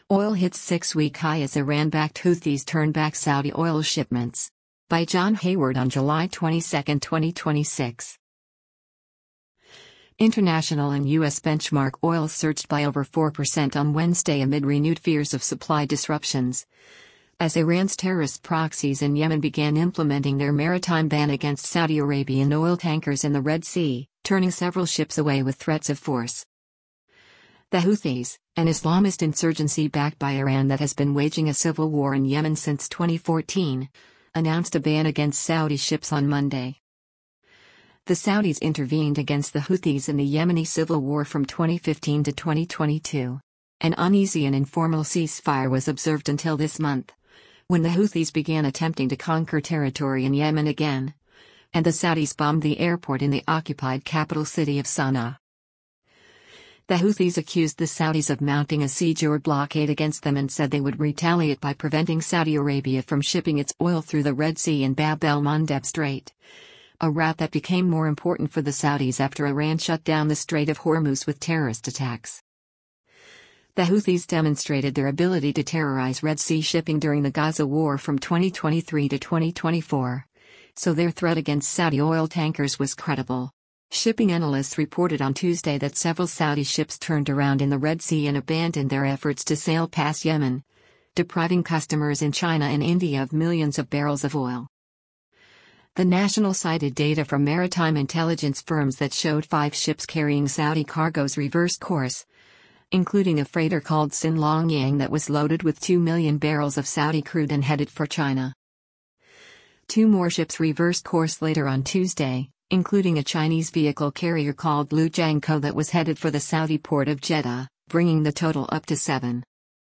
Oil hits six-week high as Iran-backed Houthis turn back Saudi oil shipments. By John Hayward on July 22, 2026. International and U.S. benchmark oil surged by over 4% on Wednesday amid renewed fears of supply disruptions, as Iran's terrorist proxies in Yemen began implementing their maritime ban against Saudi Arabian oil tankers in the Red Sea, turning several ships away with threats of force. The Houthis, an Islamist insurgency backed by Iran that has been waging a civil war in Yemen since 2014, announced a ban against Saudi ships on Monday. The Saudis intervened against the Houthis in the Yemeni civil war from 2015 to 2022. An uneasy and informal ceasefire was observed until this month, when the Houthis began attempting to conquer territory in Yemen again, and the Saudis bombed the airport in the occupied capital city of Sana'a. The Houthis accused the Saudis of mounting a siege or blockade against them and said they would retaliate by preventing Saudi Arabia from shipping its oil through the Red Sea and Bab el-Mandeb Strait, a route that became more important for the Saudis after Iran shut down the Strait of Hormuz with terrorist attacks. The Houthis demonstrated their ability to terrorize Red Sea shipping during the Gaza war from 2023 to 2024, so their threat against Saudi oil tankers was credible. Shipping analysts reported on Tuesday that several Saudi ships turned around in the Red Sea and abandoned their efforts to sail past Yemen, depriving customers in China and India of millions of barrels of oil. The National cited data from maritime intelligence firms that showed 5 ships carrying Saudi cargoes reversed course, including a freighter called Sin Longyang that was loaded with 2 million barrels of Saudi crude and headed for China. 2 more ships reversed course later on Tuesday, including a Chinese vehicle carrier called Lujiangkou that was headed for the Saudi port of Jeddah, bringing the total up to 7.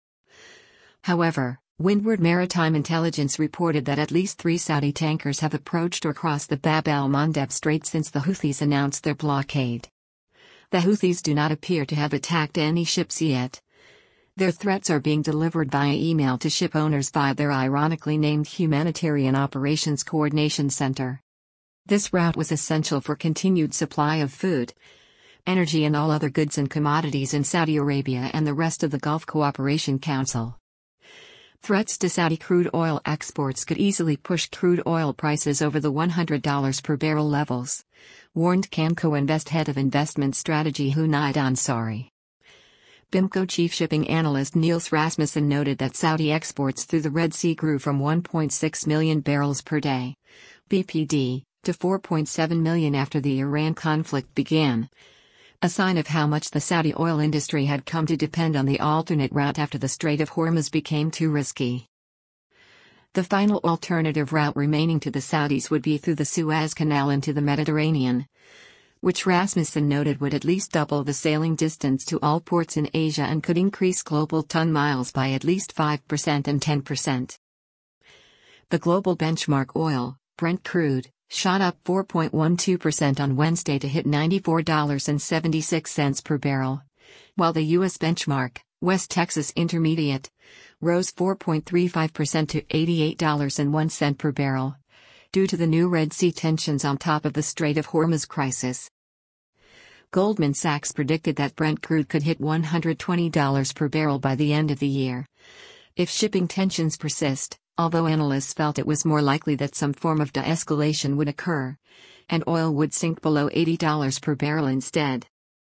However, Windward Maritime Intelligence reported that at least 3 Saudi tankers have approached or crossed the Bab el-Mandeb Strait since the Houthis announced their blockade. The Houthis do not appear to have attacked any ships yet. Their threats are being delivered via email to ship owners via their ironically named Humanitarian Operations Coordination Center. This route was essential for continued supply of food, energy and all other goods and commodities in Saudi Arabia and the rest of the Gulf Cooperation Council. Threats to Saudi crude oil exports could easily push crude oil prices over the $100 per barrel levels, warned Camco Invest head of investment strategy Hunaid Ansari. BIMCO chief shipping analyst Niels Rasmussen noted that Saudi exports through the Red Sea grew from 1.6 million barrels per day, BPD, to 4.7 million after the Iran conflict began, a sign of how much the Saudi oil industry had come to depend on the alternate route after the Strait of Hormuz became too risky. The final alternative route remaining to the Saudis would be through the Suez Canal into the Mediterranean, which Rasmussen noted would at least double the sailing distance to all ports in Asia and could increase global ton miles by at least 5% and 10%. The global benchmark oil, Brent crude, shot up 4.12% on Wednesday to hit $94.76 per barrel, while the U.S. benchmark, West Texas Intermediate, rose 4.35% to $88.01 per barrel, due to the new Red Sea tensions on top of the Strait of Hormuz crisis. Goldman Sachs predicted that Brent crude could hit $120 per barrel by the end of the year, if shipping tensions persist, although analysts felt it was more likely that some form of de-escalation would occur, and oil would sink below $80 per barrel instead.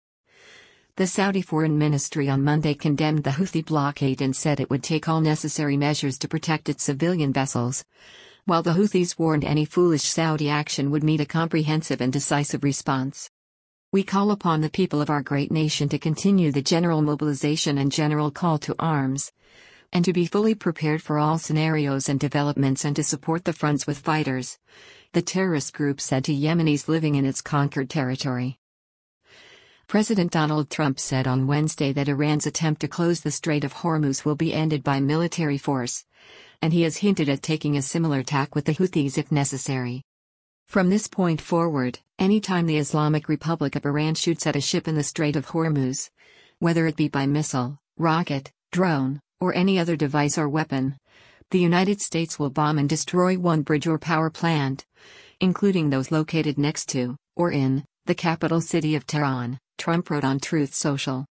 The Saudi Foreign Ministry on Monday condemned the Houthi blockade and said it would take all necessary measures to protect its civilian vessels, while the Houthis warned any foolish Saudi action would meet a comprehensive and decisive response. We call upon the people of our great nation to continue the general mobilization and general call to arms, and to be fully prepared for all scenarios and developments and to support the fronts with fighters, the terrorist group said to Yemenis living in its conquered territory. President Donald Trump said on Wednesday that Iran's attempt to close the Strait of Hormuz will be ended by military force, and he has hinted at taking a similar tack with the Houthis if necessary. From this point forward, anytime the Islamic Republic of Iran shoots at a ship in the Strait of Hormuz, whether it be by missile, rocket, drone, or any other device or weapon, the United States will bomb and destroy one bridge or power plant, including those located next to, or in, the capital city of Tehran, Trump wrote on Truth Social.